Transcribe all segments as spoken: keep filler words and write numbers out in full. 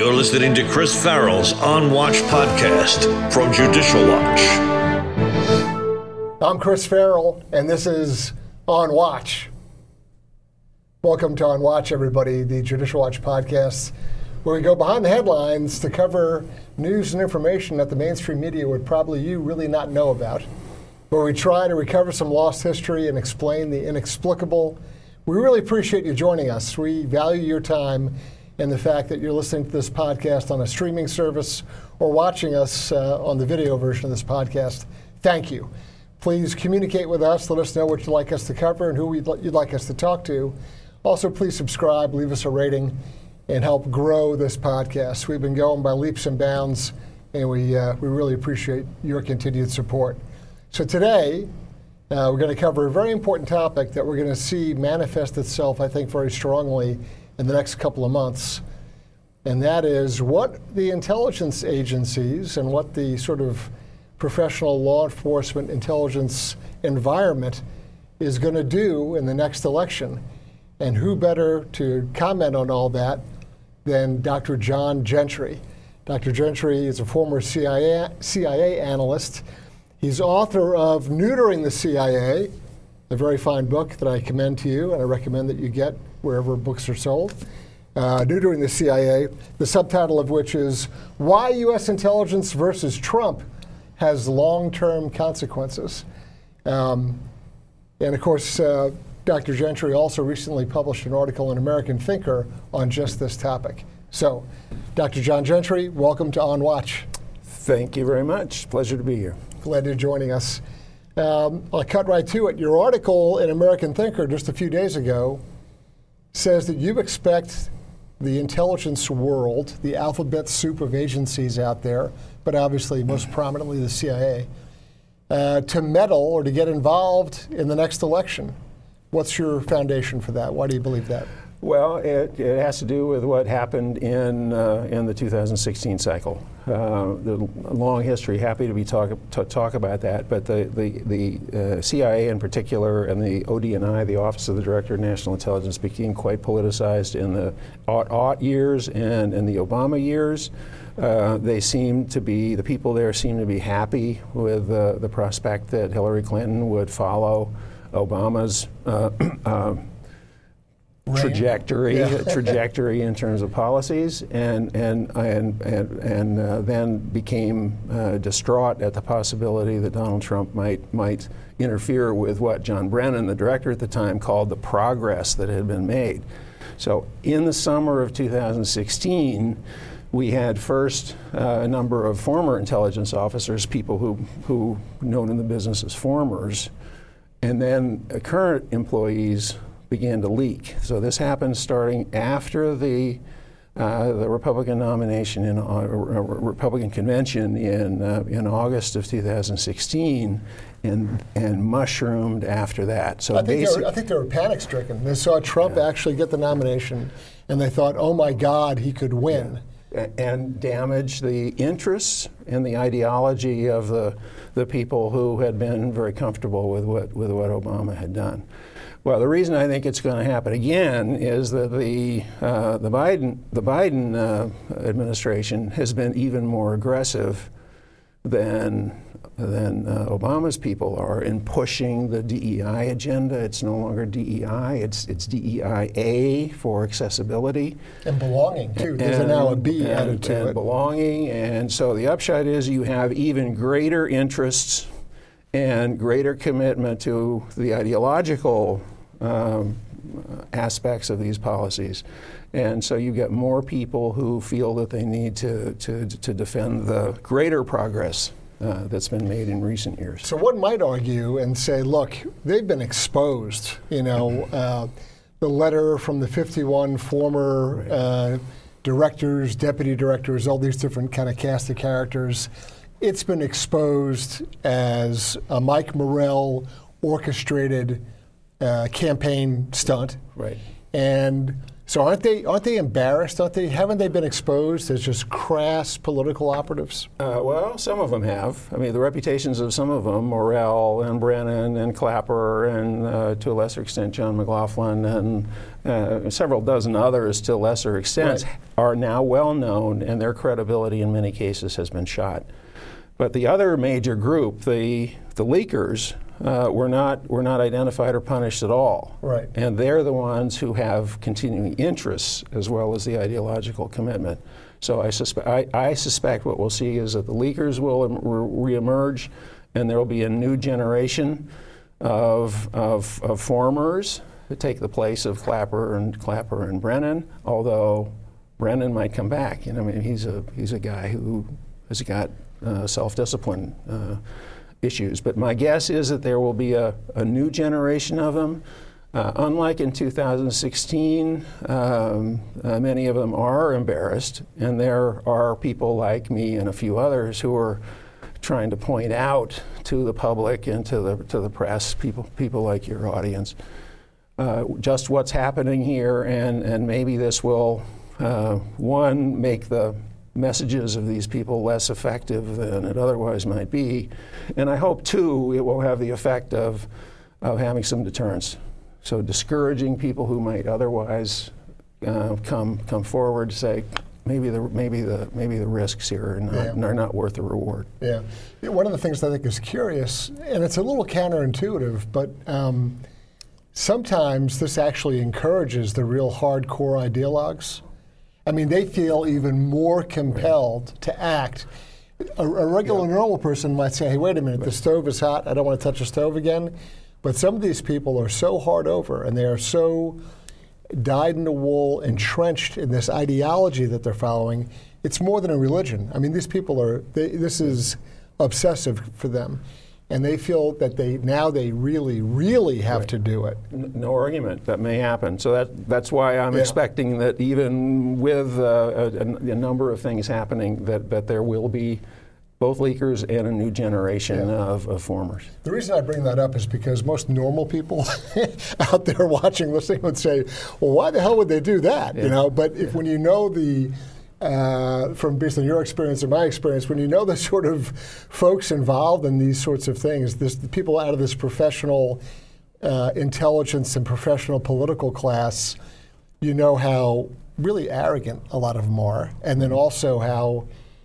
You're listening to Chris Farrell's On Watch podcast from Judicial Watch. I'm Chris Farrell, and this is On Watch. Welcome to On Watch, everybody, the Judicial Watch podcast, where we go behind the headlines to cover news and information that the mainstream media would probably you really not know about, where we try to recover some lost history and explain the inexplicable. We really appreciate you joining us. We value your time and the fact that you're listening to this podcast on a streaming service or watching us uh, on the video version of this podcast. Thank you. Please communicate with us. Let us know what you'd like us to cover and who we'd li- you'd like us to talk to. Also, please subscribe, leave us a rating, and help grow this podcast. We've been going by leaps and bounds, and we uh, we really appreciate your continued support. So today, uh, we're going to cover a very important topic that we're going to see manifest itself, I think, very strongly in the next couple of months, and that is what the intelligence agencies and what the sort of professional law enforcement intelligence environment is going to do in the next election. And who better to comment on all that than Doctor John Gentry. Doctor Gentry is a former C I A, C I A analyst. He's author of Neutering the C I A, a very fine book that I commend to you and I recommend that you get wherever books are sold. Uh, Neutering the C I A, the subtitle of which is Why U S Intelligence versus Trump Has Long-Term Consequences. Um, and of course, uh, Doctor Gentry also recently published an article in American Thinker on just this topic. So, Doctor John Gentry, welcome to On Watch. Thank you very much. Pleasure to be here. Glad you're joining us. Um, I'll cut right to it. Your article in American Thinker just a few days ago says that you expect the intelligence world, the alphabet soup of agencies out there, but obviously most prominently the C I A, uh, to meddle or to get involved in the next election. What's your foundation for that? Why do you believe that? Well, it, it has to do with what happened in uh, in the two thousand sixteen cycle. Uh, the long history. Happy to be talk to talk about that. But the the the uh, C I A in particular and the O D N I, the Office of the Director of National Intelligence, became quite politicized in the aught-aught years and in the Obama years. Uh, they seem to be the people there seem to be happy with uh, the prospect that Hillary Clinton would follow Obama's uh, uh, trajectory, yeah. trajectory in terms of policies, and and and and, and uh, then became uh, distraught at the possibility that Donald Trump might might interfere with what John Brennan, the director at the time, called the progress that had been made. So in the summer of two thousand sixteen, we had first uh, a number of former intelligence officers, people who who known in the business as formers. And then uh, current employees began to leak. So this happened starting after the uh, the Republican nomination in uh, Republican convention in uh, in August of two thousand sixteen, and and mushroomed after that. So I think, they were, I think they were panic stricken. They saw Trump yeah. actually get the nomination, and they thought, "Oh my God, he could win." Yeah. And damage the interests and the ideology of the the people who had been very comfortable with what with what Obama had done. Well, the reason I think it's going to happen again is that the uh, the Biden the Biden uh, administration has been even more aggressive than than uh, Obama's people are in pushing the D E I agenda. It's no longer D E I; it's it's D E I A for accessibility and belonging too. There's and, now a B and, added to and it. Belonging, and so the upshot is you have even greater interests and greater commitment to the ideological um, aspects of these policies. And so you get more people who feel that they need to, to, to defend the greater progress uh, that's been made in recent years. So one might argue and say, look, they've been exposed. You know, uh, the letter from the fifty-one former right. uh, directors, deputy directors, all these different kind of cast of characters. It's been exposed as a Mike Morrell orchestrated uh, campaign stunt. Right. And So aren't they aren't they embarrassed? Aren't they? Haven't they been exposed as just crass political operatives? Uh, well, some of them have. I mean, the reputations of some of them, Morell and Brennan and Clapper and to uh, a lesser extent John McLaughlin and uh, several dozen others to lesser extents, right, are now well known, and their credibility in many cases has been shot. But the other major group, the the leakers, Uh, were not were not identified or punished at all. Right. And they're the ones who have continuing interests as well as the ideological commitment. So I suspect I, I suspect what we'll see is that the leakers will em- re- reemerge, and there will be a new generation of of, of formers to take the place of Clapper and Clapper and Brennan. Although Brennan might come back. You know, I mean, he's a he's a guy who has got uh, self-discipline Uh, issues. But my guess is that there will be a, a new generation of them. Uh, unlike in two thousand sixteen, um, uh, many of them are embarrassed, and there are people like me and a few others who are trying to point out to the public and to the to the press, people people like your audience, uh, just what's happening here, and and maybe this will uh, one make the messages of these people less effective than it otherwise might be. And I hope, too, it will have the effect of, of having some deterrence. So discouraging people who might otherwise uh, come come forward to say, maybe the maybe the maybe the risks here are not, yeah. are not worth the reward. Yeah. One of the things I think is curious, and it's a little counterintuitive, but um, sometimes this actually encourages the real hardcore ideologues. I mean, they feel even more compelled to act. A, a regular, yeah. normal person might say, hey, wait a minute, the stove is hot, I don't want to touch the stove again. But some of these people are so hard over, and they are so dyed-in-the-wool, entrenched in this ideology that they're following, it's more than a religion. I mean, these people are, they, this is obsessive for them. And they feel that they now they really, really have right. to do it. No argument that may happen. So that that's why I'm yeah. expecting that even with uh, a, a number of things happening, that, that there will be both leakers and a new generation yeah. of, of formers. The reason I bring that up is because most normal people out there watching, listening would say, well, why the hell would they do that? Yeah. You know, but if yeah. when you know the Uh, from based on your experience and my experience, when you know the sort of folks involved in these sorts of things, this, the people out of this professional uh, intelligence and professional political class, you know how really arrogant a lot of them are, and then also how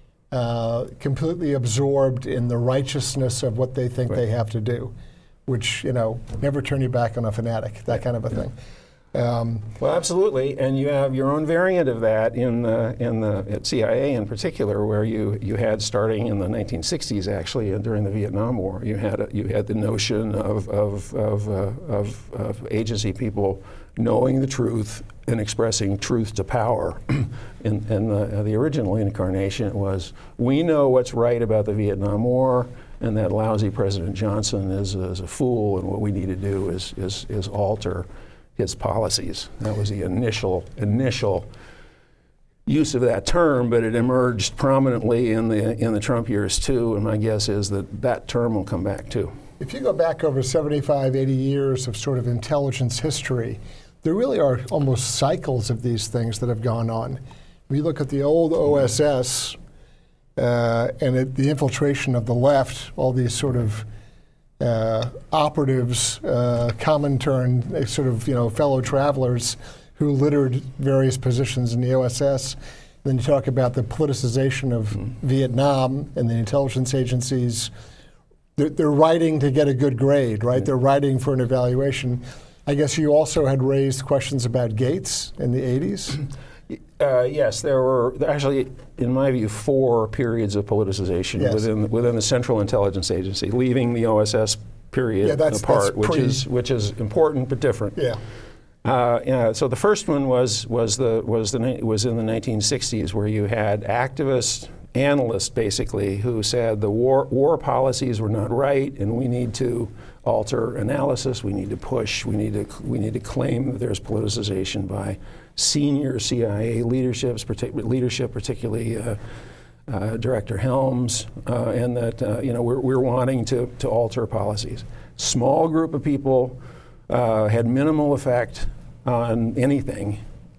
uh, completely absorbed in the righteousness of what they think right. they have to do, which, you know, never turn your back on a fanatic, that yeah. kind of a thing. Um, well, absolutely, and you have your own variant of that in the in the at C I A in particular, where you, you had starting in the nineteen sixties, actually, and during the Vietnam War, you had a, you had the notion of of of, uh, of of agency people knowing the truth and expressing truth to power. and and the, uh, the original incarnation was, we know what's right about the Vietnam War, and that lousy President Johnson is, is a fool, and what we need to do is is is alter his policies. That was the initial initial use of that term, but it emerged prominently in the in the Trump years too, and my guess is that that term will come back too. If you go back over seventy-five, eighty years of sort of intelligence history, there really are almost cycles of these things that have gone on. If you look at the old O S S uh, and it, the infiltration of the left, all these sort of Uh, operatives, uh, Comintern, sort of, you know, fellow travelers who littered various positions in the O S S. Then you talk about the politicization of mm-hmm. Vietnam and the intelligence agencies. They're, they're writing to get a good grade, right? Mm-hmm. They're writing for an evaluation. I guess you also had raised questions about Gates in the eighties. Uh, yes, there were actually, in my view, four periods of politicization yes. within within the Central Intelligence Agency, leaving the O S S period yeah, that's, apart, that's which pre- is which is important but different. Yeah. Uh, yeah. So the first one was was the was the was in the nineteen sixties, where you had activists, analysts, basically, who said the war war policies were not right, and we need to alter analysis. We need to push. We need to we need to claim that there's politicization by senior C I A leaderships, partic- leadership, particularly uh, uh, Director Helms, uh, and that uh, you know we're, we're wanting to, to alter policies. Small group of people uh, had minimal effect on anything,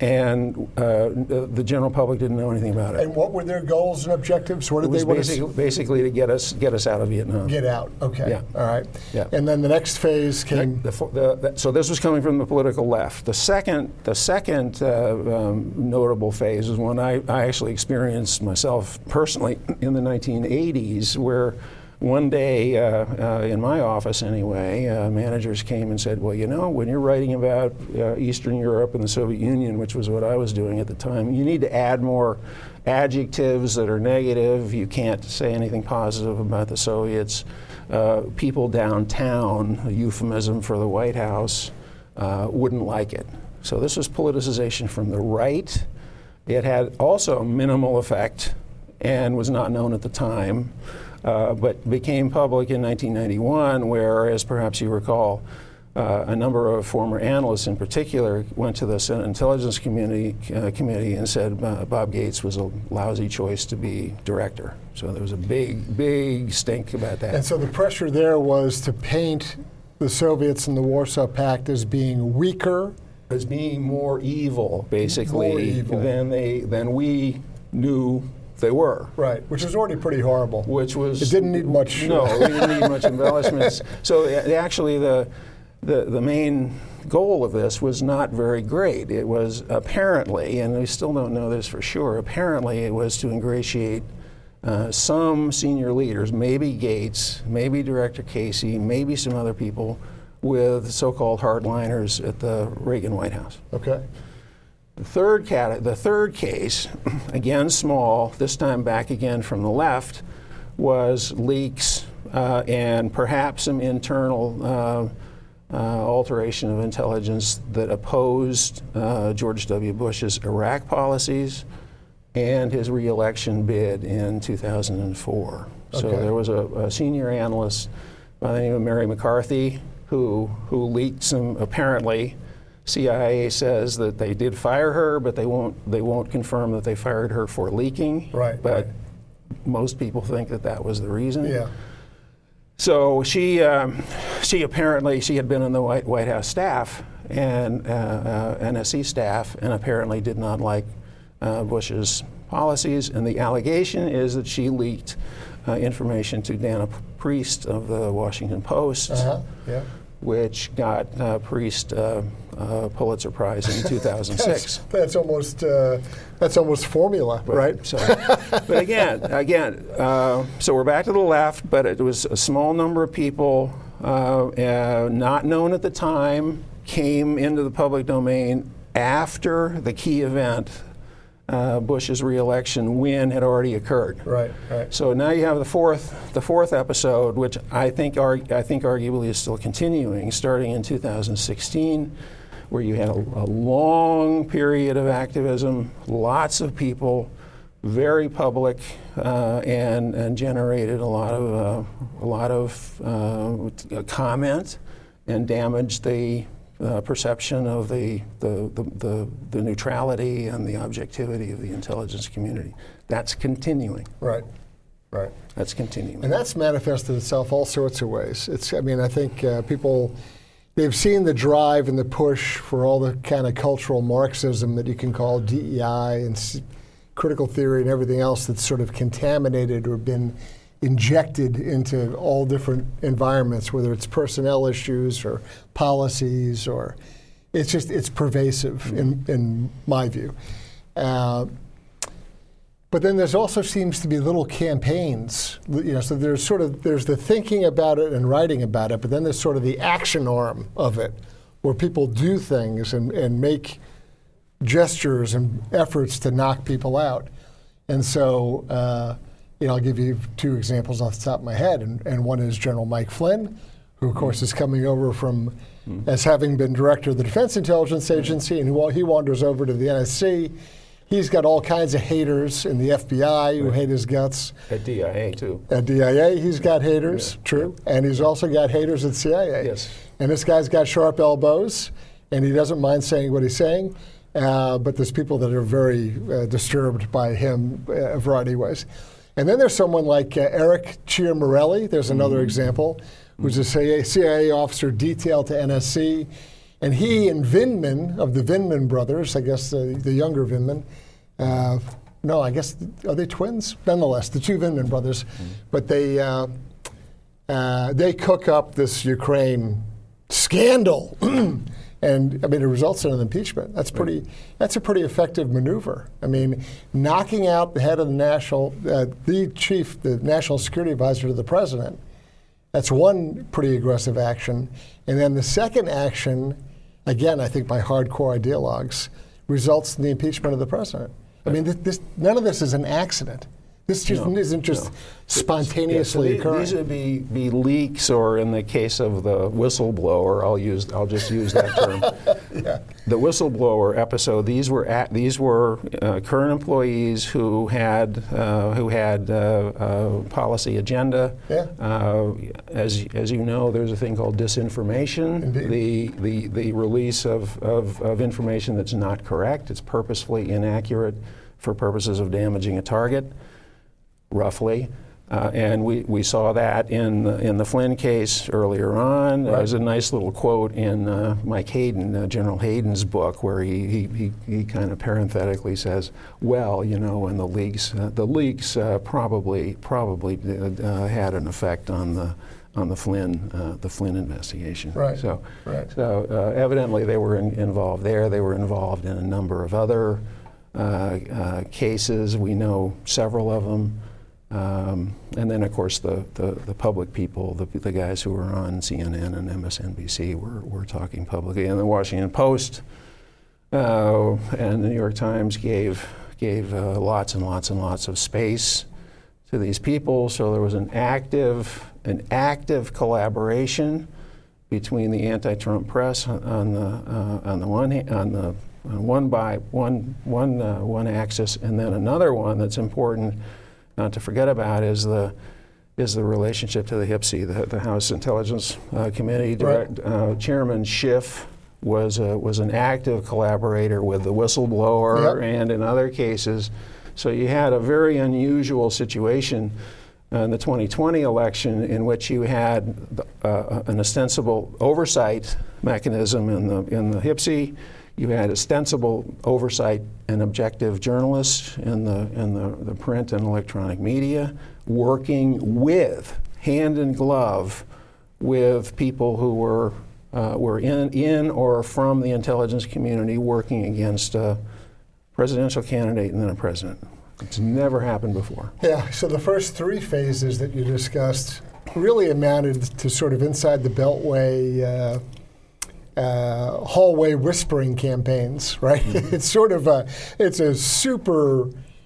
and uh, the general public didn't know anything about it. And what were their goals and objectives? What It did was they want basically, to basically to get us get us out of Vietnam. get out? Okay. Yeah. All right. Yeah. And then the next phase came. The, the, the, so this was coming from the political left. The second, the second uh, um, notable phase is one I, I actually experienced myself personally in the nineteen eighties, where one day uh, uh, in my office anyway, uh, managers came and said, well, you know, when you're writing about uh, Eastern Europe and the Soviet Union, which was what I was doing at the time, you need to add more adjectives that are negative. You can't say anything positive about the Soviets. Uh, people downtown, a euphemism for the White House, uh, wouldn't like it. So this was politicization from the right. It had also minimal effect and was not known at the time. Uh, but became public in nineteen ninety-one, where, as perhaps you recall, uh, a number of former analysts in particular went to the Senate Intelligence Committee, uh, committee and said uh, Bob Gates was a lousy choice to be director. So there was a big, big stink about that. And so the pressure there was to paint the Soviets and the Warsaw Pact as being weaker. As being more evil, basically, More evil. than they than we knew they were. Right, which was already pretty horrible. Which was It didn't need much. No, we didn't need much embellishments. So uh, actually, the, the the main goal of this was not very great. It was apparently, and we still don't know this for sure. Apparently, it was to ingratiate uh, some senior leaders, maybe Gates, maybe Director Casey, maybe some other people, with so-called hardliners at the Reagan White House. Okay. The third, cat, the third case, again small, this time back again from the left, was leaks uh, and perhaps some internal uh, uh, alteration of intelligence that opposed uh, George W. Bush's Iraq policies and his re-election bid in two thousand four. So Okay. there was a, a senior analyst by the name of Mary McCarthy who, who leaked some, apparently, C I A says that they did fire her, but they won't they won't confirm that they fired her for leaking. Right, But right. most people think that that was the reason. Yeah. So she um, she apparently she had been in the White White House staff and uh, uh, N S C staff, and apparently did not like uh, Bush's policies. And the allegation is that she leaked uh, information to Dana Priest of the Washington Post. Uh-huh. Yeah. Which got uh, Priest uh, uh, Pulitzer Prize in two thousand six. That's, that's almost uh, that's almost formula, But, right? So, but again, again, uh, so we're back to the left, but it was a small number of people, uh, uh, not known at the time, came into the public domain after the key event, uh, Bush's re-election win, had already occurred. Right, right. So now you have the fourth, the fourth episode, which I think, arg- I think arguably is still continuing, starting in two thousand sixteen, where you had a, a long period of activism, lots of people, very public, uh, and and generated a lot of uh, a lot of uh, comment and damaged the Uh, perception of the the, the, the the neutrality and the objectivity of the intelligence community. That's continuing. Right, right. That's continuing. And that's manifested itself all sorts of ways. It's, I mean, I think uh, people, they've seen the drive and the push for all the kind of cultural Marxism that you can call D E I and s- critical theory and everything else that's sort of contaminated or been injected into all different environments, whether it's personnel issues or policies, or it's just, it's pervasive in, in my view. Uh, But then there's also seems to be little campaigns, you know, so there's sort of, there's the thinking about it and writing about it, but then there's sort of the action arm of it, where people do things and, and make gestures and efforts to knock people out. And so, uh, you know, I'll give you two examples off the top of my head, and, and one is General Mike Flynn, who of course is coming over from, mm. as having been director of the Defense Intelligence Agency, and he, he wanders over to the N S C. He's got all kinds of haters in the F B I who hate his guts. At D I A, too. At D I A, he's got haters, yeah. true. And he's also got haters at C I A. Yes. And this guy's got sharp elbows, and he doesn't mind saying what he's saying. Uh, but there's people that are very uh, disturbed by him uh, a variety of ways. And then there's someone like uh, Eric Chiamarelli. There's another mm-hmm. example, who's a C I A officer detailed to N S C. And he and Vindman, of the Vindman brothers, I guess the, the younger Vindman, uh, no, I guess, are they twins? Nonetheless, the two Vindman brothers, mm-hmm. but they uh, uh, they cook up this Ukraine scandal. And I mean, it results in an impeachment. That's pretty. Right. That's a pretty effective maneuver. I mean, knocking out the head of the national, uh, the chief, the national security advisor to the president. That's one pretty aggressive action. And then the second action, again, I think by hardcore ideologues, results in the impeachment of the president. Right. I mean, this, this, none of this is an accident. This just no, isn't just no. spontaneously yeah, so occurring. These would be, be leaks, or in the case of the whistleblower, I'll use I'll just use that term. yeah. The whistleblower episode. These were at, these were uh, current employees who had uh, who had uh, a policy agenda. Yeah. Uh, as as you know, there's a thing called disinformation. Indeed. The the the release of, of of information that's not correct. It's purposefully inaccurate for purposes of damaging a target. Roughly, uh, and we, we saw that in the, in the Flynn case earlier on. Right. There's a nice little quote in uh, Mike Hayden, uh, General Hayden's book, where he, he, he, he kind of parenthetically says, "Well, you know, and the leaks uh, the leaks uh, probably probably uh, had an effect on the on the Flynn uh, the Flynn investigation." Right. So, right. so uh, evidently they were in, involved there. They were involved in a number of other uh, uh, cases. We know several of them. Um, and then, of course, the, the, the public people, the, the guys who were on C N N and M S N B C were, were talking publicly. And the Washington Post uh, and the New York Times gave, gave uh, lots and lots and lots of space to these people. So there was an active, an active collaboration between the anti-Trump press on the, uh, on the one hand, on the on one by one, one, uh, one axis, and then another one that's important not to forget about is the is the relationship to the H I P S I, the, the House Intelligence uh, Committee. Direct, right. uh, Chairman Schiff was a, was an active collaborator with the whistleblower, yep. and in other cases. So you had a very unusual situation in the twenty twenty election in which you had uh, an ostensible oversight mechanism in the in the H I P S I. You had ostensible oversight and objective journalists in the in the, the print and electronic media working with, hand in glove, with people who were uh, were in in or from the intelligence community working against a presidential candidate and then a president. It's never happened before. Yeah, so the first three phases that you discussed really amounted to sort of inside the Beltway uh, Uh, hallway whispering campaigns, right? Mm-hmm. It's sort of a, it's a super,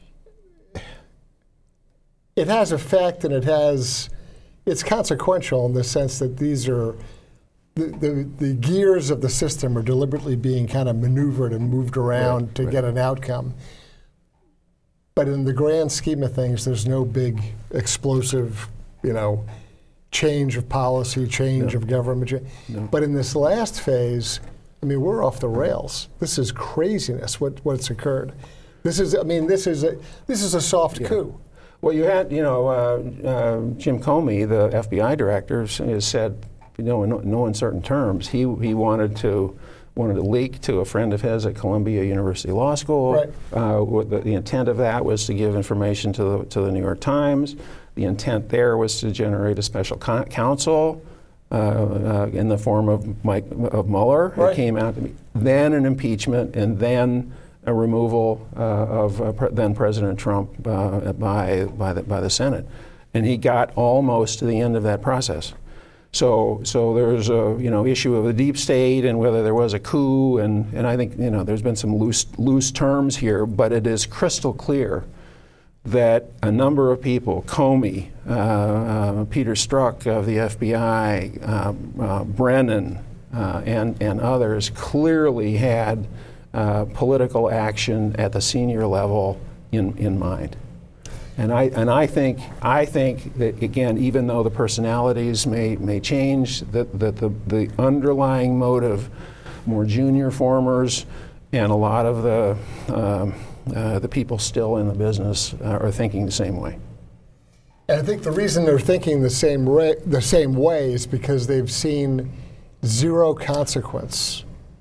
it has effect and it has, it's consequential in the sense that these are, the, the, the gears of the system are deliberately being kind of maneuvered and moved around right, to right. get an outcome. But in the grand scheme of things, there's no big explosive, you know, change of policy, change no. of government. No. But in this last phase, I mean, we're off the rails. This is craziness. What what's occurred? This is, I mean, this is a this is a soft yeah. coup. Well, you had, you know, uh, uh, Jim Comey, the F B I director, has said, you know, in no, no uncertain terms, he he wanted to wanted to leak to a friend of his at Columbia University Law School. Right. Uh, what the, the intent of that was to give information to the to the New York Times. The intent there was to generate a special con- counsel uh, uh, in the form of Mike of Mueller. Right. It came out to be then an impeachment and then a removal uh, of uh, pre- then President Trump uh, by by the by the Senate, and he got almost to the end of that process. So so there's a you know issue of the deep state and whether there was a coup, and and I think you know there's been some loose loose terms here, but it is crystal clear that a number of people, Comey, uh, uh, Peter Strzok of the F B I, uh, uh, Brennan, uh, and, and others clearly had uh, political action at the senior level in, in mind. And I and I think I think that again, even though the personalities may may change, that, that the, the underlying motive, more junior formers, and a lot of the um, Uh, the people still in the business uh, are thinking the same way. And I think the reason they're thinking the same, re- the same way is because they've seen zero consequence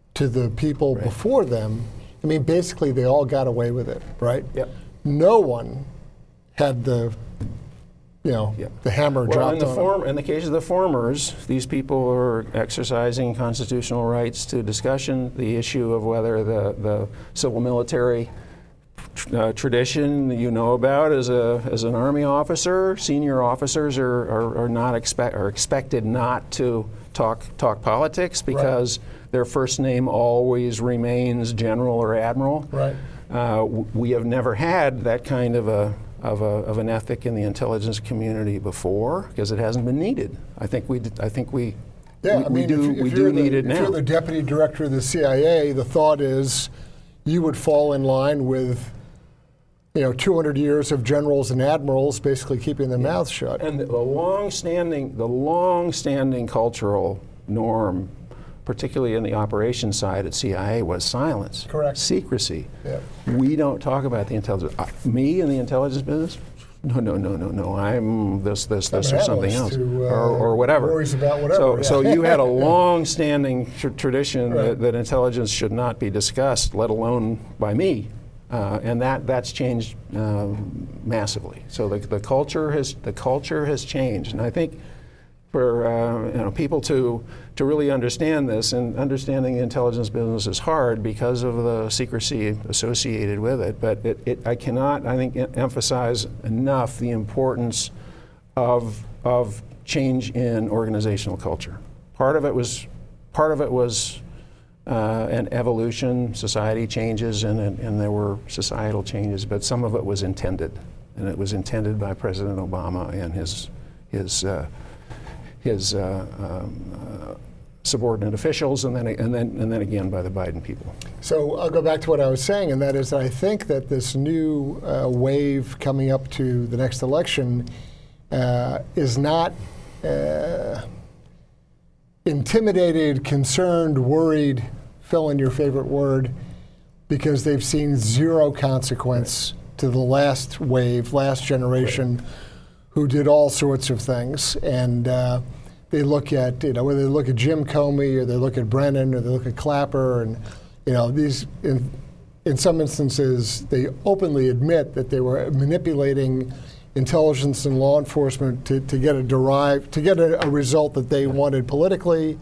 to the people Right. before them, I mean, basically they all got away with it, right? Yep. No one had the, you know, Yep. the hammer Well, dropped in the on form, in the case of the formers, these people are exercising constitutional rights to discussion. The issue of whether the, the civil military uh, tradition that you know about as a as an army officer, senior officers are are, are not expect are expected not to talk talk politics because Right. their first name always remains general or admiral. Right. Uh, w- we have never had that kind of a of, a, of an ethic in the intelligence community before because it hasn't been needed. I think we, d- I think we, Yeah, we, I mean, we do, if, if we you're do the, need it if now. you're the deputy director of the C I A, the thought is you would fall in line with, you know, two hundred years of generals and admirals basically keeping their mouths shut. And the, the long-standing, the long-standing cultural norm, particularly in the operations side at C I A, was silence, Correct. secrecy. Yeah. We don't talk about the intelligence. Uh, me in the intelligence business? No, no, no, no, no. I'm this, this, this, I'm or an something else, analyst who, uh, or, or whatever. worries about whatever, So, yeah. so you had a long-standing tr- tradition Right. that, that intelligence should not be discussed, let alone by me. Uh, and that that's changed uh, massively. So the, the culture has the culture has changed, and I think for uh, you know people to to really understand this, and understanding the intelligence business is hard because of the secrecy associated with it. But it, it I cannot I think em- emphasize enough the importance of of change in organizational culture. Part of it was part of it was. Uh, an evolution, society changes, and, and, and there were societal changes, but some of it was intended, and it was intended by President Obama and his his uh, his uh, um, uh, subordinate officials, and then and then and then again by the Biden people. So I'll go back to what I was saying, and that is I think that this new uh, wave coming up to the next election uh, is not uh, intimidated, concerned, worried, fill in your favorite word, because they've seen zero consequence right. to the last wave, last generation, right. who did all sorts of things. And uh, they look at, you know, whether they look at Jim Comey or they look at Brennan or they look at Clapper, and, you know, these, in, in some instances, they openly admit that they were manipulating intelligence and law enforcement to, to get a derive, to get a, a result that they wanted politically.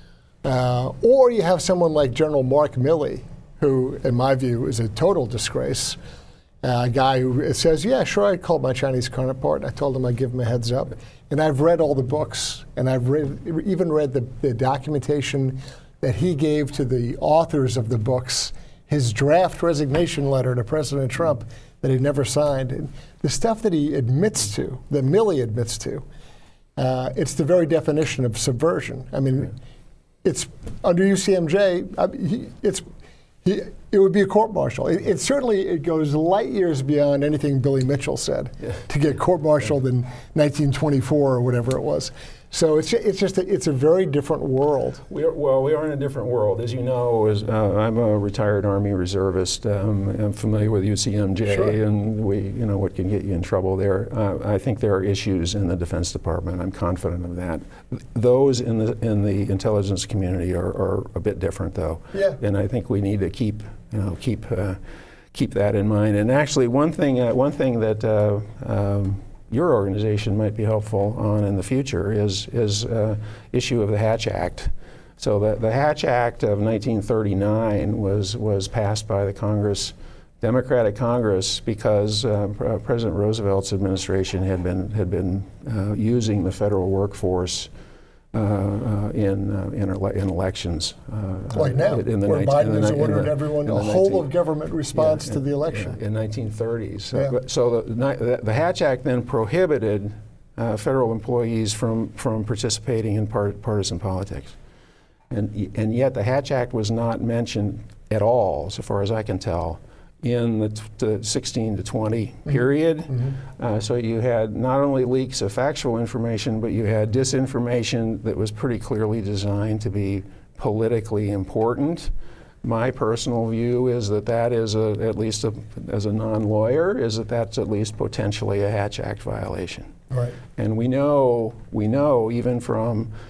Uh, or you have someone like General Mark Milley, who, in my view, is a total disgrace. Uh, a guy who says, yeah, sure, I called my Chinese counterpart, and I told him I'd give him a heads up. And I've read all the books, and I've read, even read the, the documentation that he gave to the authors of the books, his draft resignation letter to President Trump that he never signed. And the stuff that he admits to, that Milley admits to, uh, it's the very definition of subversion. I mean, it's under U C M J, I mean, he, it's he, it would be a court-martial. It, it certainly it goes light years beyond anything Billy Mitchell said yeah. to get court-martialed yeah. in nineteen twenty-four or whatever it was. So it's it's just a, it's a very different world. We are, well, we are in a different world, as you know. As, uh, I'm a retired Army reservist. Um, I'm familiar with U C M J, sure. and we, you know, what can get you in trouble there. Uh, I think there are issues in the Defense Department. I'm confident of that. Those in the in the intelligence community are, are a bit different, though. Yeah. And I think we need to keep, you know, keep uh, keep that in mind. And actually, one thing uh, one thing that. Uh, um, your organization might be helpful on in the future is is uh, issue of the Hatch Act. So the, the Hatch Act of nineteen thirty-nine was was passed by the Congress, Democratic Congress, because uh, P- President Roosevelt's administration had been had been uh, using the federal workforce uh, uh, in uh, in, ele- in elections. Uh, like now, in the where nineteen, Biden in the, has in ordered the, everyone in a the whole nineteen, of government response yeah, to the election. Yeah, in nineteen thirties. So, Yeah. but- so the, the, the Hatch Act then prohibited uh, federal employees from, from participating in part, partisan politics. And, and yet the Hatch Act was not mentioned at all, so far as I can tell, in the, t- the sixteen to twenty period. Mm-hmm. Uh, so you had not only leaks of factual information, but you had disinformation that was pretty clearly designed to be politically important. My personal view is that that is, a, at least a, as a non-lawyer, is that that's at least potentially a Hatch Act violation. Right. And we know, we know even from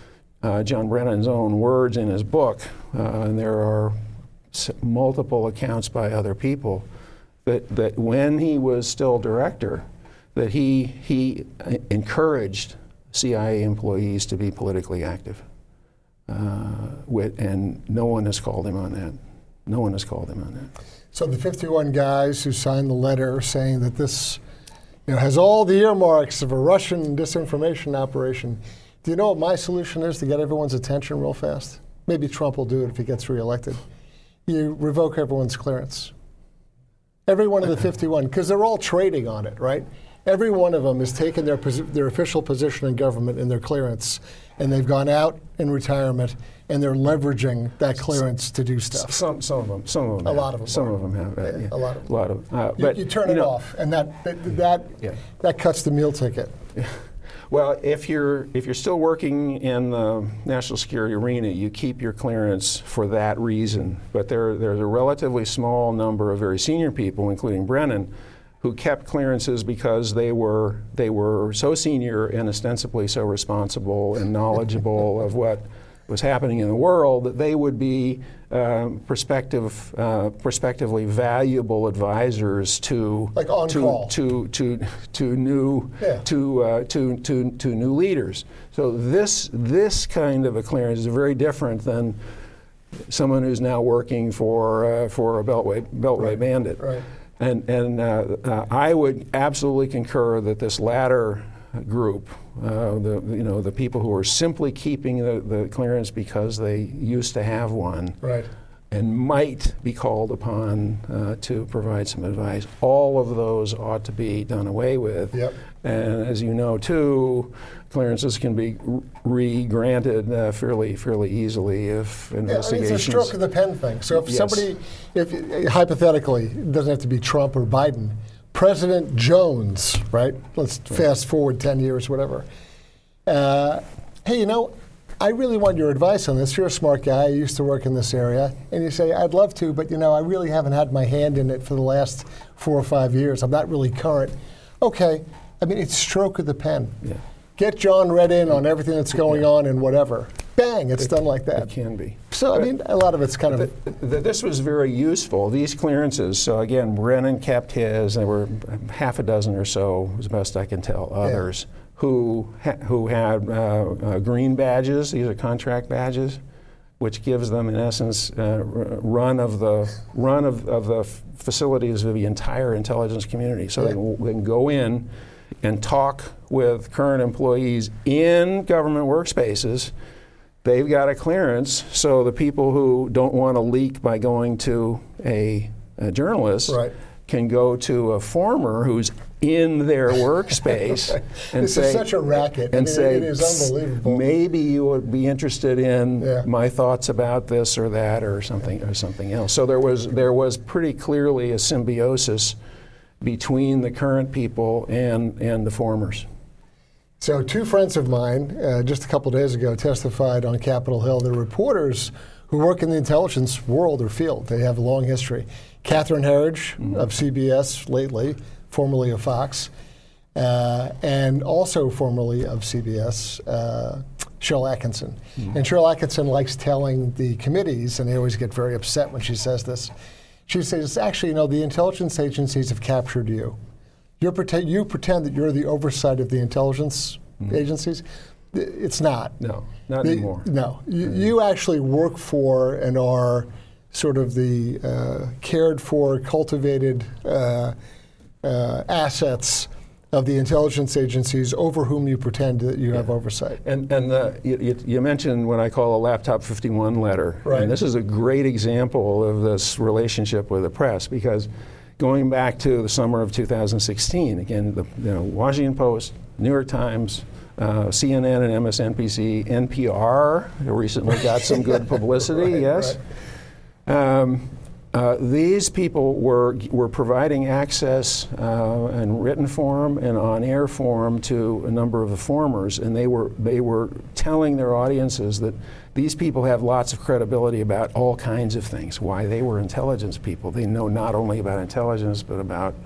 uh, John Brennan's own words in his book, uh, and there are s- multiple accounts by other people, that, that when he was still director, that he, he encouraged C I A employees to be politically active. Uh, with, and no one has called him on that. No one has called him on that. So the fifty-one guys who signed the letter saying that this, you know, has all the earmarks of a Russian disinformation operation. Do you know what my solution is to get everyone's attention real fast? Maybe Trump will do it if he gets reelected. You revoke everyone's clearance. Every one of the fifty-one, because they're all trading on it, right? Every one of them has taken their posi- their official position in government and their clearance, and they've gone out in retirement, and they're leveraging that clearance to do stuff. Some, some of them, some of them. A have. lot of them. Some are. of them have. Uh, Yeah, yeah. a lot of them. A lot of. Uh, You, but you turn you it know, off, and that that that, Yeah. that cuts the meal ticket. Well, if you're if you're still working in the national security arena, you keep your clearance for that reason. But there there's a relatively small number of very senior people, including Brennan, who kept clearances because they were they were so senior and ostensibly so responsible and knowledgeable of what was happening in the world that they would be um, prospective, uh, prospectively valuable advisors to Like on to, call. to to to new Yeah. to, uh, to to to new leaders. So this this kind of a clearance is very different than someone who's now working for uh, for a Beltway Beltway Right. bandit. Right. And and uh, uh, I would absolutely concur that this latter group, uh, the you know the people who are simply keeping the, the clearance because they used to have one, Right. and might be called upon uh, to provide some advice, all of those ought to be done away with. Yep. And as you know, too, clearances can be re-granted uh, fairly fairly easily if Yeah, I mean, investigations. it's a stroke of the pen thing. So if Yes. somebody, if hypothetically, it doesn't have to be Trump or Biden, President Jones, right? Let's fast forward ten years, whatever. Uh, hey, you know, I really want your advice on this. You're a smart guy. You used to work in this area. And you say, I'd love to, but, you know, I really haven't had my hand in it for the last four or five years. I'm not really current. Okay. I mean, it's stroke of the pen. Yeah. Get John read in on everything that's going on and whatever. Bang, it's done like that. It can be. So, I mean, a lot of it's kind of... Th- th- This was very useful, these clearances. So again, Brennan kept his. There were half a dozen or so, as best I can tell, others who ha- who had uh, uh, green badges. These are contract badges, which gives them, in essence, uh, r- run of the run of, of the f- facilities of the entire intelligence community. So they, can, they can go in and talk with current employees in government workspaces. They've got a clearance, so the people who don't want to leak by going to a, a journalist Right. can go to a former who's in their workspace and This say, is such a racket. I and mean, say, it is "Psst, unbelievable." maybe you would be interested in Yeah. my thoughts about this or that or something or something else. So there was there was pretty clearly a symbiosis between the current people and and the formers. So two friends of mine, uh, just a couple days ago, testified on Capitol Hill. They're reporters who work in the intelligence world or field. They have a long history. Catherine Herridge mm-hmm. of C B S lately, formerly of Fox, uh, and also formerly of C B S, uh, Cheryl Atkinson. Mm-hmm. And Cheryl Atkinson likes telling the committees, and they always get very upset when she says this, she says, actually, you know, the intelligence agencies have captured you. You're pretend, you pretend that you're the oversight of the intelligence mm-hmm. agencies. It's not. No, not the, anymore. No. You, you actually work for and are sort of the uh, cared for, cultivated uh, uh, assets of the intelligence agencies over whom you pretend that you yeah. have oversight. And, and the, you, you mentioned what I call a Laptop fifty-one letter. Right. And this is a great example of this relationship with the press, because going back to the summer of two thousand sixteen, again, the you know, Washington Post, New York Times, uh, C N N and M S N B C, N P R recently got some good publicity, right, yes. Right. Um, uh, these people were were providing access uh, in written form and on-air form to a number of the formers, and they were they were telling their audiences that these people have lots of credibility about all kinds of things. Why they were intelligence people. They know not only about intelligence, but about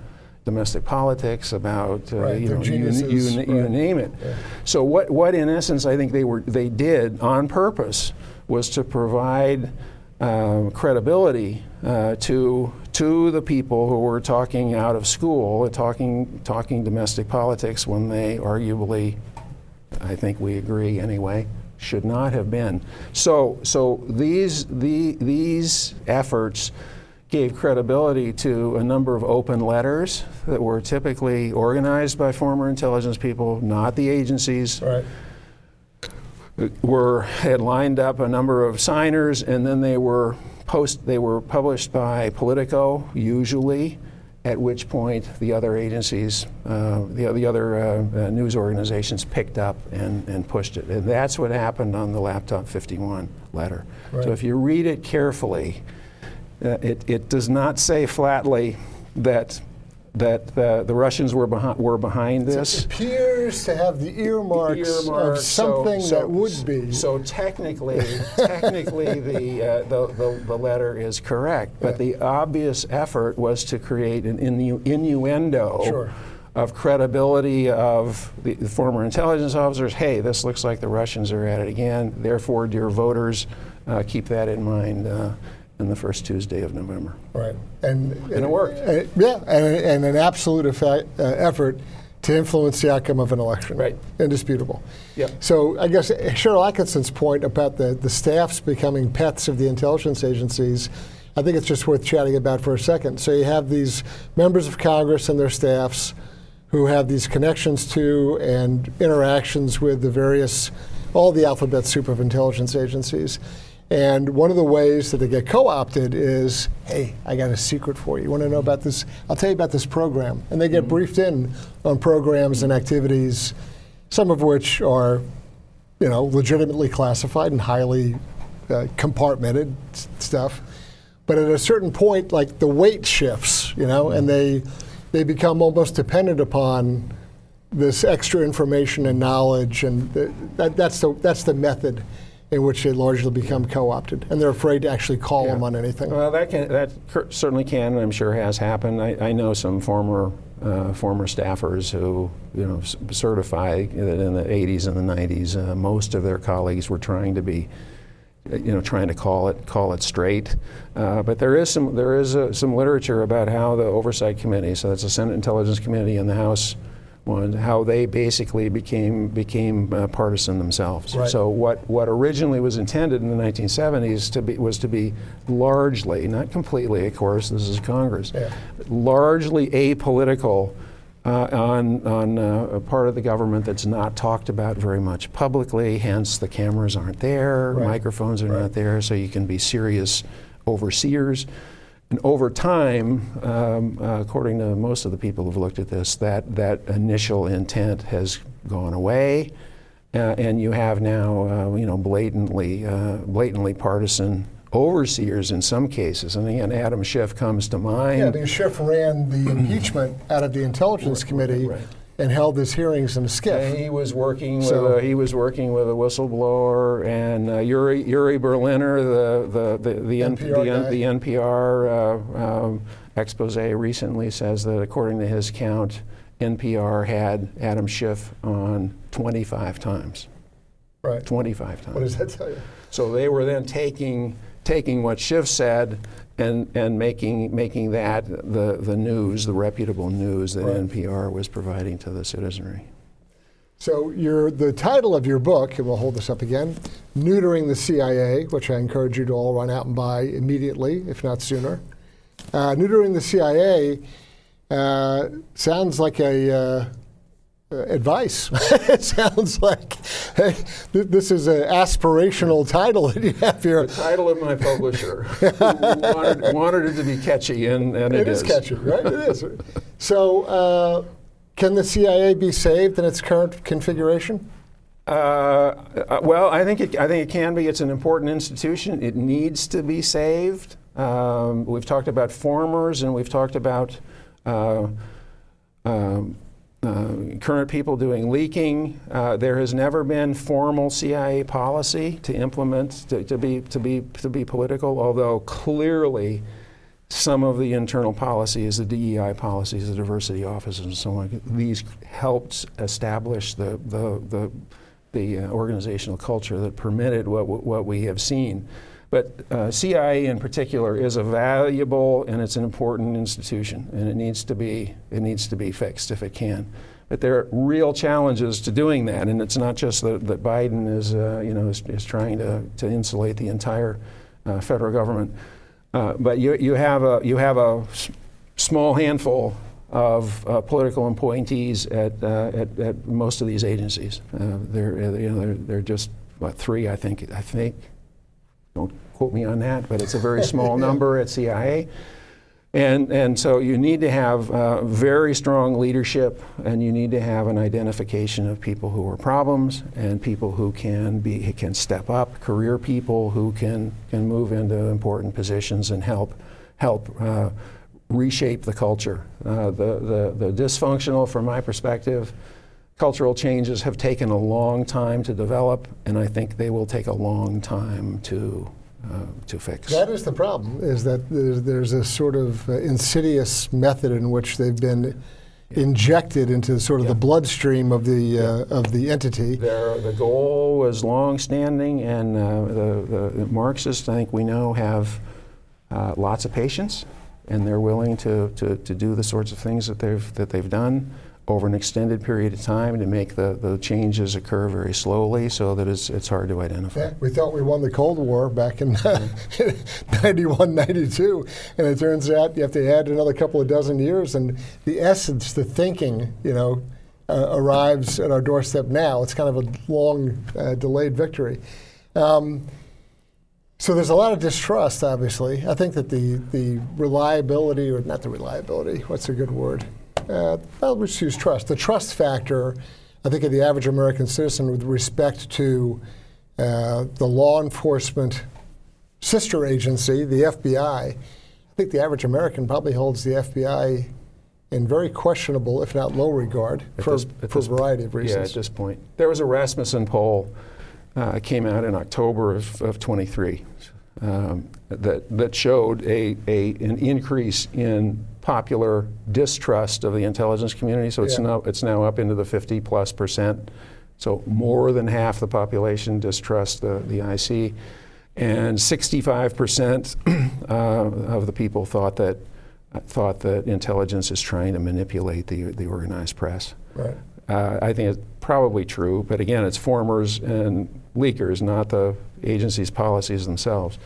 domestic politics, about uh, Right, you they're know, you, geniuses, you, you right. name it. Yeah. So what, what in essence I think they were they did on purpose was to provide uh, credibility uh, to to the people who were talking out of school, talking talking domestic politics when they arguably, I think we agree anyway, should not have been. So so these the these efforts gave credibility to a number of open letters that were typically organized by former intelligence people, not the agencies. Right. Were had lined up a number of signers, and then they were post they were published by Politico usually, at which point the other agencies, uh, the, the other uh, uh, news organizations picked up and, and pushed it. And that's what happened on the Laptop fifty-one letter. Right. So if you read it carefully, Uh, it, it does not say flatly that that uh, the Russians were behind were behind this. It appears to have the earmarks, Earmark, of something so, so, that would be. So technically, technically, the, uh, the the the letter is correct, but Yeah. the obvious effort was to create an innu- innuendo. Sure. Of credibility of the, the former intelligence officers. Hey, this looks like the Russians are at it again. Therefore, dear voters, uh, keep that in mind. Uh, in the first Tuesday of November. Right. And, And it worked. Uh, yeah, and, and an absolute effect, uh, effort to influence the outcome of an election. Right. Indisputable. Yep. So I guess Cheryl Atkinson's point about the, the staffs becoming pets of the intelligence agencies, I think it's just worth chatting about for a second. So you have these members of Congress and their staffs who have these connections to and interactions with the various, all the alphabet soup of intelligence agencies. And one of the ways that they get co-opted is, hey, I got a secret for you. You want to know about this? I'll tell you about this program. And they get mm-hmm. briefed in on programs and activities, some of which are, you know, legitimately classified and highly uh, compartmented s- stuff. But at a certain point, like the weight shifts, you know, mm-hmm. and they they become almost dependent upon this extra information and knowledge, and th- that, that's the that's the method in which they largely become co-opted, and they're afraid to actually call Yeah. them on anything. Well, that can that cur- certainly can, and I'm sure has happened. I, I know some former uh, former staffers who, you know, c- certify that in the eighties and the nineties, uh, most of their colleagues were trying to be, you know, trying to call it call it straight. Uh, but there is some there is uh, some literature about how the Oversight Committee, so that's the Senate Intelligence Committee and the House one, how they basically became became uh, partisan themselves. Right. So what what originally was intended in the nineteen seventies to be was to be largely, not completely, of course, this is Congress, Yeah. largely apolitical uh, on on uh, a part of the government that's not talked about very much publicly. Hence, the cameras aren't there, Right. microphones are Right. not there, so you can be serious overseers. And over time, um, uh, according to most of the people who've looked at this, that, that initial intent has gone away, uh, and you have now, uh, you know, blatantly, uh, blatantly partisan overseers in some cases. And again, Adam Schiff comes to mind. Yeah, because Schiff ran the impeachment out of the Intelligence Committee right. and held his hearings in a skiff. He was working with So- a, he was working with a whistleblower, and uh, Yuri Yuri Berliner, the the the the, N- N P R the, N- guy. the N P R uh, um, expose recently says that according to his count, N P R had Adam Schiff on twenty-five times. Right. twenty-five times. What does that tell you? So they were then taking taking what Schiff said and and making making that the the news, the reputable news that Right. N P R was providing to the citizenry. So your the title of your book, and we'll hold this up again, Neutering the C I A, which I encourage you to all run out and buy immediately, if not sooner. Uh, Neutering the C I A uh, sounds like a uh, uh, advice. It sounds like hey, th- this is an aspirational title that you have here. The title of my publisher who wanted, wanted it to be catchy, and, and it, It is catchy, right? It is. So, uh, can the C I A be saved in its current configuration? Uh, uh, well, I think it, I think it can be. It's an important institution. It needs to be saved. Um, we've talked about formers, and we've talked about uh, um, uh, current people doing leaking. Uh, there has never been formal C I A policy to implement to, to be to be to be political. Although clearly, some of the internal policies, the D E I policies, the diversity offices, and so on, these helped establish the the the, the uh, organizational culture that permitted what what we have seen. But uh, C I A in particular is a valuable and it's an important institution, and it needs to be it needs to be fixed if it can. But there are real challenges to doing that, and it's not just that, that Biden is uh, you know is, is trying to to insulate the entire uh, federal government. Uh, but you you have a you have a s- small handful of uh, political appointees at, uh, at at most of these agencies. Uh, they're you know they're, they're just what three I think I think. Don't quote me on that, but it's a very small number at C I A. And and so you need to have uh, very strong leadership, and you need to have an identification of people who are problems and people who can be can step up, career people who can can move into important positions and help help uh, reshape the culture. Uh, the, the the dysfunctional, from my perspective, cultural changes have taken a long time to develop, and I think they will take a long time to uh, to fix. That is the problem, is that there's, there's a sort of uh, insidious method in which they've been yeah. injected into sort of yeah. the bloodstream of the yeah. uh, of the entity. Their, the goal was long-standing, and uh, the, the Marxists, I think we know, have uh, lots of patience, and they're willing to, to, to do the sorts of things that they've that they've done over an extended period of time to make the, the changes occur very slowly so that it's it's hard to identify. Yeah, we thought we won the Cold War back in ninety-one, ninety-two, and it turns out you have to add another couple of dozen years, and the essence, the thinking, you know, uh, arrives at our doorstep now. It's kind of a long, uh, delayed victory. Um, So there's a lot of distrust, obviously. I think that the, the reliability, or not the reliability, what's a good word? Uh, well, let's use trust. The trust factor, I think, of the average American citizen with respect to uh, the law enforcement sister agency, the F B I. I think the average American probably holds the F B I in very questionable, if not low regard, at for, this, for a variety of reasons. Yeah, at this point. There was a Rasmussen poll uh, came out in October of, of twenty-three um, that that showed a, a an increase in popular distrust of the intelligence community. So it's yeah. now it's now up into the fifty plus percent. So more than half the population distrust the, the I C, and sixty-five percent uh, of the people thought that thought that intelligence is trying to manipulate the the organized press. Right. Uh, I think it's probably true, but again, it's formers and leakers, not the agency's policies themselves.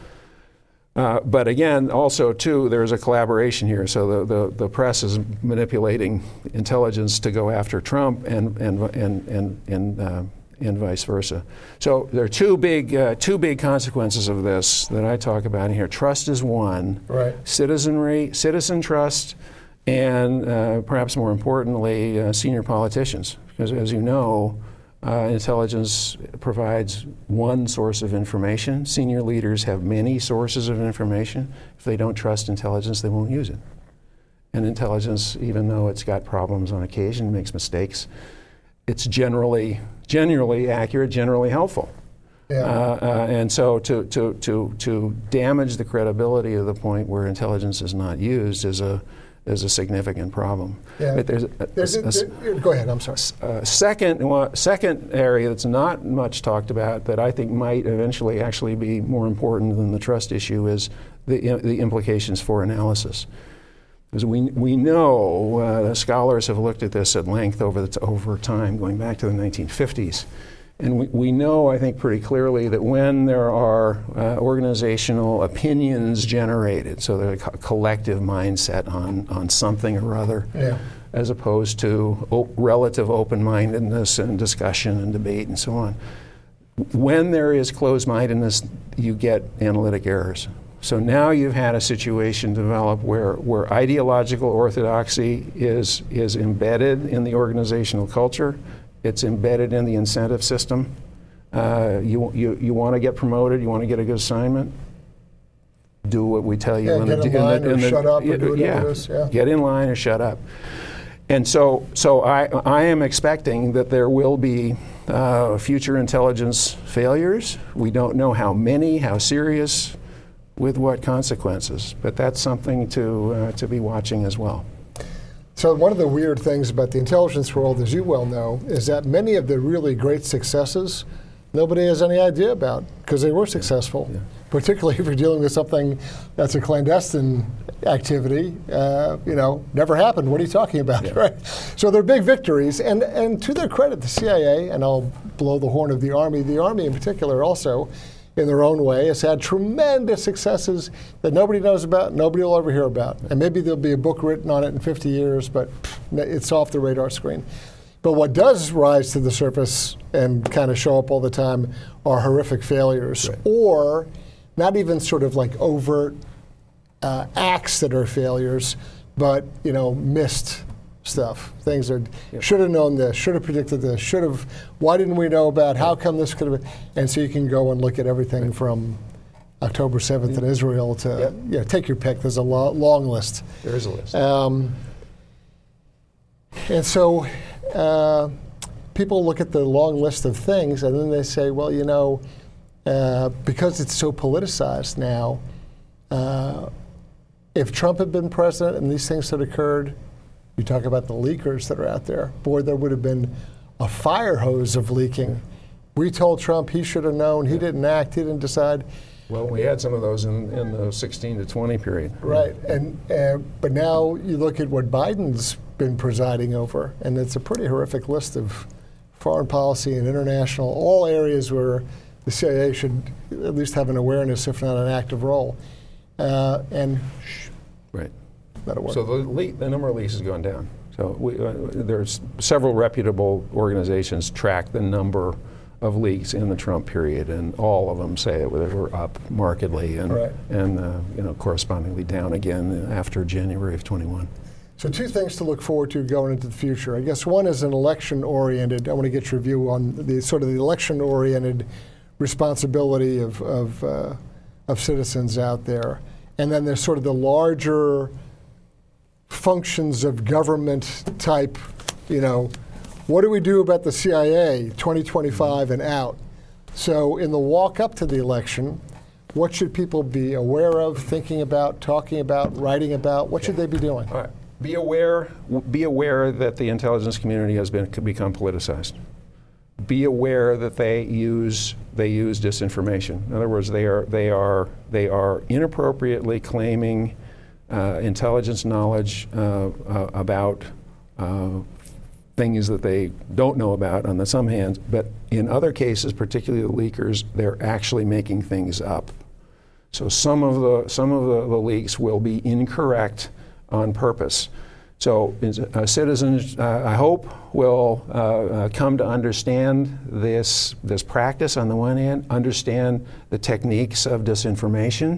Uh, but again, also too, there's a collaboration here. So the, the, the press is manipulating intelligence to go after Trump, and and and and and, uh, and vice versa. So there are two big uh, two big consequences of this that I talk about in here. Trust is one. Right. Citizenry, citizen trust, and uh, perhaps more importantly, uh, senior politicians, because as you know, Uh, intelligence provides one source of information. Senior leaders have many sources of information. If they don't trust intelligence, they won't use it. And intelligence, even though it's got problems on occasion, makes mistakes, it's generally generally accurate, generally helpful. Yeah. Uh, uh, and so to, to, to, to damage the credibility of the point where intelligence is not used is a is a significant problem. Yeah. But there's a, There's a, a, there, go ahead, I'm sorry. Uh, second, well, second area that's not much talked about that I think might eventually actually be more important than the trust issue is the the implications for analysis. Because we we know uh, the scholars have looked at this at length over the t- over time, going back to the nineteen fifties. And we, we know, I think, pretty clearly that when there are uh, organizational opinions generated, so there's a co- collective mindset on, on something or other, yeah. as opposed to o- relative open-mindedness and discussion and debate and so on. When there is closed-mindedness, you get analytic errors. So now you've had a situation develop where, where ideological orthodoxy is, is embedded in the organizational culture. It's embedded in the incentive system. Uh, you you you want to get promoted. You want to get a good assignment. Do what we tell you. Yeah, in get the, in line in the, or in the, shut up or yeah, do whatever yeah, it is. Yeah. Get in line or shut up. And so so I I am expecting that there will be uh, future intelligence failures. We don't know how many, how serious. with what consequences. But that's something to uh, to be watching as well. So one of the weird things about the intelligence world, as you well know, is that many of the really great successes nobody has any idea about because they were successful. Yeah. Particularly if you're dealing with something that's a clandestine activity, uh, you know, never happened. What are you talking about, yeah. right? So they're big victories, and, and to their credit, the C I A, and I'll blow the horn of the Army, the Army in particular also, in their own way, has had tremendous successes that nobody knows about, nobody will ever hear about. And maybe there'll be a book written on it in fifty years, but it's off the radar screen. But what does rise to the surface and kind of show up all the time are horrific failures, right. or not even sort of like overt uh, acts that are failures, but you know, missed stuff. Things that yep. should have known this, should have predicted this, should have. Why didn't we know about? How come this could have been? And so you can go and look at everything right. from October seventh yep. in Israel to yep. yeah, take your pick. There's a lo- long list. There is a list. Um, and so uh, people look at the long list of things, and then they say, well, you know. Uh, because it's so politicized now, uh, if Trump had been president and these things had occurred, you talk about the leakers that are out there, boy, there would have been a fire hose of leaking. We told Trump he should have known, he didn't act, he didn't decide. Well, we had some of those in, in the sixteen to twenty period. Right, and uh, but now you look at what Biden's been presiding over, and it's a pretty horrific list of foreign policy and international, all areas where the C I A should at least have an awareness, if not an active role. Uh, and shh, right. that'll work. So the, le- the number of leaks has gone down. So we, uh, there's several reputable organizations track the number of leaks in the Trump period, and all of them say that they were up markedly and right. and uh, you know correspondingly down again after January of twenty-one. So two things to look forward to going into the future. I guess one is an election-oriented. I want to get your view on the sort of the election-oriented responsibility of of, uh, of citizens out there. And then there's sort of the larger functions of government type, you know, what do we do about the C I A twenty twenty-five and out? So in the walk up to the election, what should people be aware of, thinking about, talking about, writing about? What should they be doing? All right. Be aware, be aware that the intelligence community has been become politicized. Be aware that they use they use disinformation. In other words, they are they are they are inappropriately claiming uh, intelligence knowledge uh, uh, about uh, things that they don't know about on the some hands, but in other cases, particularly the leakers, they're actually making things up. So some of the some of the, the leaks will be incorrect on purpose. So uh, citizens, uh, I hope, will uh, uh, come to understand this this practice on the one hand, understand the techniques of disinformation,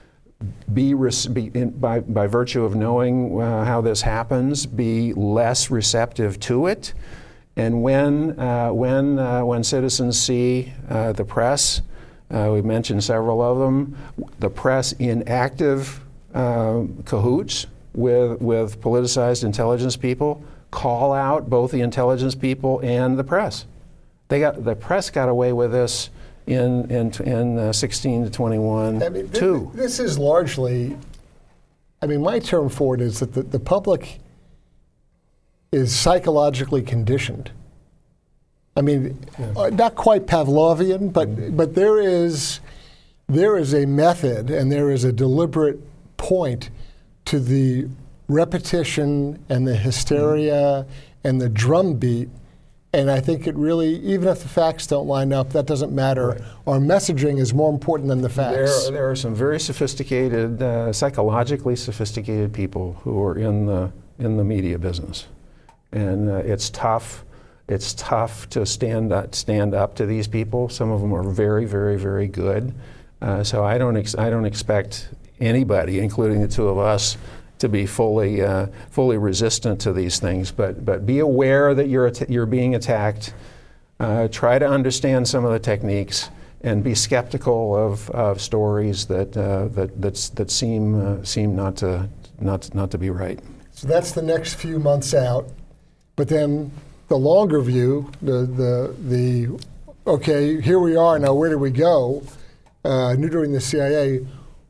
be, res- be in, by, by virtue of knowing uh, how this happens, be less receptive to it. And when, uh, when, uh, when citizens see uh, the press, uh, we mentioned several of them, the press in active uh, cahoots with with politicized intelligence people, call out both the intelligence people and the press. They got the press got away with this in in in uh, sixteen to twenty-one I mean, too. Th- this is largely, I mean, my term for it is that the, the public is psychologically conditioned. I mean, yeah. uh, not quite Pavlovian, but mm-hmm. but there is there is a method and there is a deliberate point to the repetition and the hysteria mm-hmm. and the drumbeat. And I think it really, even if the facts don't line up, that doesn't matter. Right. Our messaging is more important than the facts. There, there are some very sophisticated, uh, psychologically sophisticated people who are in the in the media business, and uh, it's tough. It's tough to stand up, stand up to these people. Some of them are very, very, very good. Uh, so I don't ex- I don't expect anybody, including the two of us, to be fully uh, fully resistant to these things. But but be aware that you're at- you're being attacked. Uh, try to understand some of the techniques, and be skeptical of, of stories that uh, that that's, that seem uh, seem not to not not to be right. So that's the next few months out. But then the longer view, the the the okay, here we are now. Where do we go? Uh, neutering the C I A.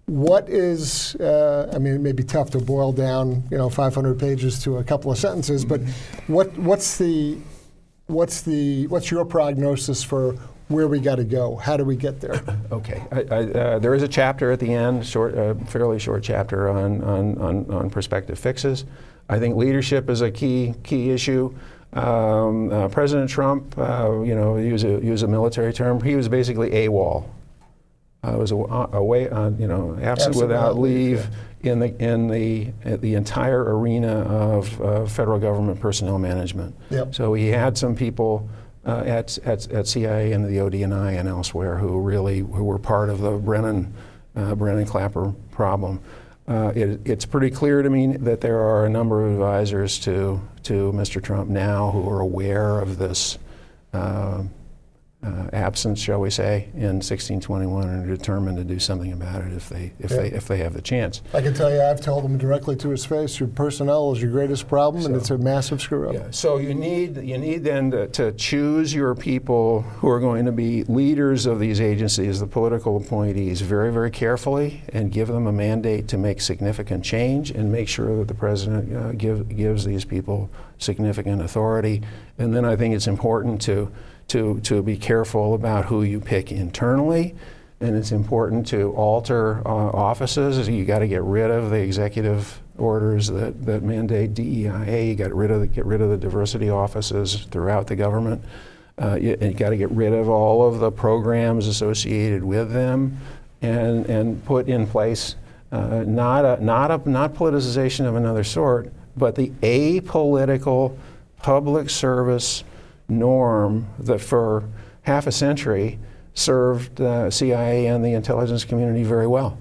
what is, uh, I mean, it may be tough to boil down, you know, five hundred pages to a couple of sentences, but what what's the, what's the, what's your prognosis for where we got to go? How do we get there? Okay, I, I, uh, there is a chapter at the end, short, uh, fairly short chapter on, on, on, on prospective fixes. I think leadership is a key key issue. Um, uh, President Trump, uh, you know, use a use a military term. He was basically AWOL. Uh, was a, a way on, you know, absent Absent without without leave, leave in the in the uh, the entire arena of uh, federal government personnel management. Yep. So he had some people uh, at, at at C I A and the O D N I and elsewhere who really who were part of the Brennan uh, Brennan Clapper problem. Uh, it, it's pretty clear to me that there are a number of advisors to to Mister Trump now who are aware of this uh, uh, absence, shall we say, in sixteen twenty-one, and are determined to do something about it if they if Yeah. they if they have the chance. I can tell you, I've told him directly to his face, your personnel is your greatest problem, and So- it's a massive screw up. Yeah. So you need you need then to, to choose your people who are going to be leaders of these agencies, the political appointees, very very carefully, and give them a mandate to make significant change, and make sure that the president uh, give, gives these people significant authority. And then I think it's important to to to be careful about who you pick internally. And it's important to alter uh, offices. You got to get rid of the executive orders that, that mandate D E I A. You got rid of the, get rid of the diversity offices throughout the government. Uh, you, and you got to get rid of all of the programs associated with them, and and put in place uh, not a not a not politicization of another sort, but the apolitical public service norm that for half a century served uh, C I A and the intelligence community very well.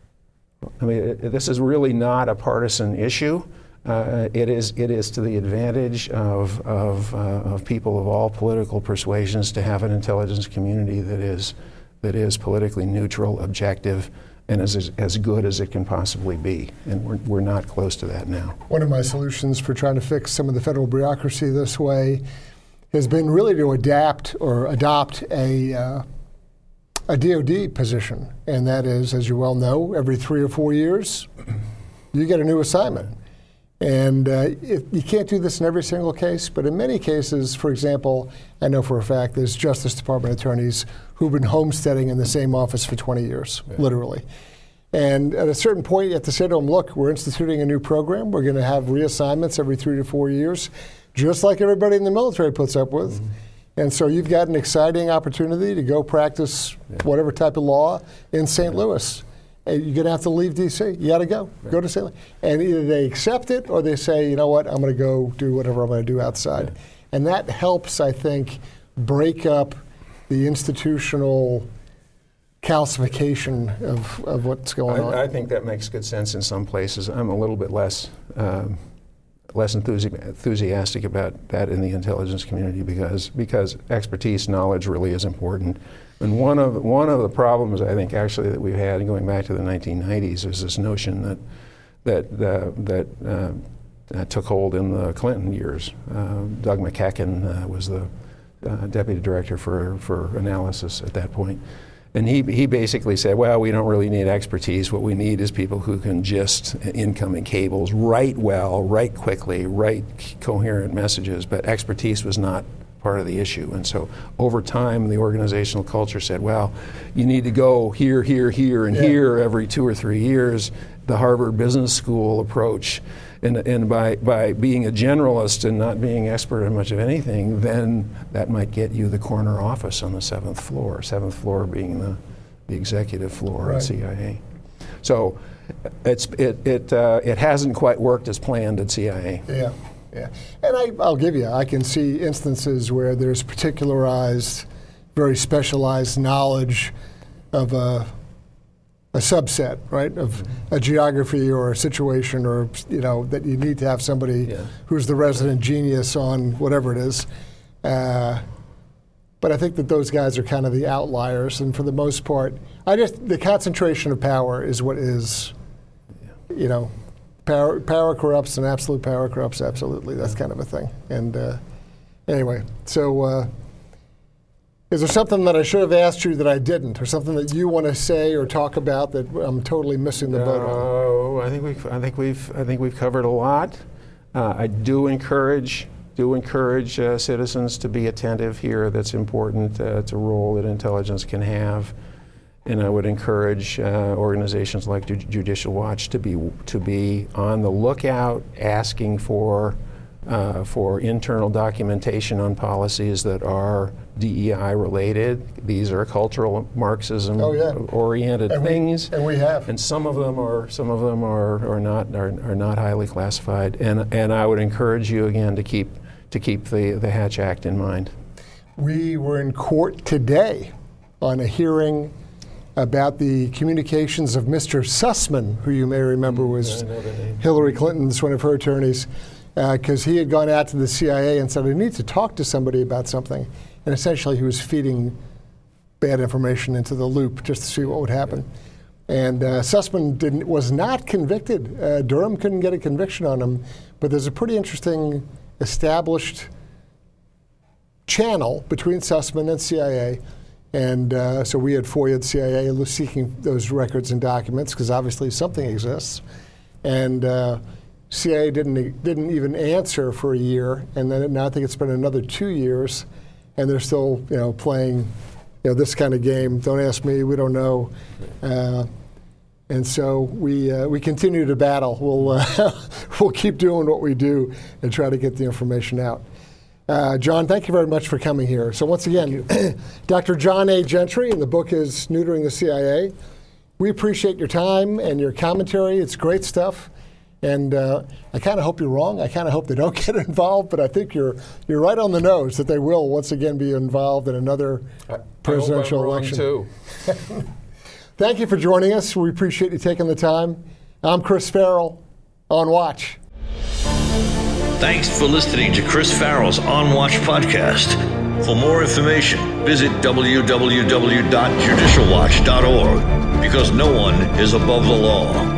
I mean, it, this is really not a partisan issue. Uh, it is it is to the advantage of of, uh, of people of all political persuasions to have an intelligence community that is that is politically neutral, objective, and is as, as good as it can possibly be. And we're we're not close to that now. One of my solutions for trying to fix some of the federal bureaucracy this way has been really to adapt or adopt a uh, a D O D position, and that is, as you well know, every three or four years, you get a new assignment. And uh, it, you can't do this in every single case, but in many cases, for example, I know for a fact there's Justice Department attorneys who've been homesteading in the same office for twenty years, yeah. literally. And at a certain point, you have to say to them, look, we're instituting a new program. We're going to have reassignments every three to four years, just like everybody in the military puts up with. Mm-hmm. And so you've got an exciting opportunity to go practice yeah. whatever type of law in Saint Yeah. Louis. And you're going to have to leave D C. You got to go. Right. Go to Saint Louis. And either they accept it or they say, you know what, I'm going to go do whatever I'm going to do outside. Yeah. And that helps, I think, break up the institutional calcification of, of what's going I, on. I think that makes good sense in some places. I'm a little bit less um, less enthusi- enthusiastic about that in the intelligence community because because expertise, knowledge really is important. And one of one of the problems I think actually that we've had going back to the nineteen nineties is this notion that that uh, that uh, that took hold in the Clinton years. Uh, Doug McKechen uh, was the uh, deputy director for for analysis at that point. And he he basically said, well, we don't really need expertise. What we need is people who can gist incoming cables, write well, write quickly, write coherent messages. But expertise was not part of the issue. And so over time, the organizational culture said, well, you need to go here, here, here, and yeah. here every two or three years. The Harvard Business School approach. And, and by, by being a generalist and not being expert in much of anything, then that might get you the corner office on the seventh floor, seventh floor being the, the executive floor right. at C I A. So it's, it, it, uh, it hasn't quite worked as planned at C I A. Yeah, yeah. And I, I'll give you, I can see instances where there's particularized, very specialized knowledge of a a subset, right, of mm-hmm. a geography or a situation, or you know that you need to have somebody yeah. who's the resident genius on whatever it is. Uh, but I think that those guys are kind of the outliers, and for the most part, I just the concentration of power is what is, yeah. you know, power power corrupts, and absolute power corrupts absolutely. That's yeah. kind of a thing. And uh, anyway, so. Uh, Is there something that I should have asked you that I didn't, or something that you want to say or talk about that I'm totally missing the boat on? Oh, I think we've I think we've I think we've covered a lot. Uh, I do encourage do encourage uh, citizens to be attentive here. That's important. Uh, it's a role that intelligence can have, and I would encourage uh, organizations like Ju- Judicial Watch to be to be on the lookout, asking for uh, for internal documentation on policies that are D E I related. These are cultural Marxism Oh, yeah. oriented And we- things, and we have. and some of them are some of them are, are not are, are not highly classified. And and I would encourage you again to keep to keep the the Hatch Act in mind. We were in court today on a hearing about the communications of Mister Sussman, who you may remember was I know the name. Hillary Clinton's one of her attorneys, because uh, he had gone out to the C I A and said, I need to talk to somebody about something. And essentially he was feeding bad information into the loop just to see what would happen. And uh, Sussman didn't, was not convicted. Uh, Durham couldn't get a conviction on him, but there's a pretty interesting established channel between Sussman and C I A. And uh, so we had FOIA'd C I A seeking those records and documents, because obviously something exists. And uh, C I A didn't didn't even answer for a year, and then now I think it's been another two years, and they're still, you know, playing, you know, this kind of game. Don't ask me, we don't know. Uh, and so we uh, we continue to battle. We'll uh, we'll keep doing what we do and try to get the information out. Uh, John, thank you very much for coming here. So once again, Doctor John A. Gentry, and the book is Neutering the C I A. We appreciate your time and your commentary. It's great stuff. And uh, I kind of hope you're wrong. I kind of hope they don't get involved, but I think you're you're right on the nose that they will once again be involved in another I, presidential I hope I'm election. wrong too. Thank you for joining us. We appreciate you taking the time. I'm Chris Farrell, On Watch. Thanks for listening to Chris Farrell's On Watch podcast. For more information, visit w w w dot judicial watch dot org, because no one is above the law.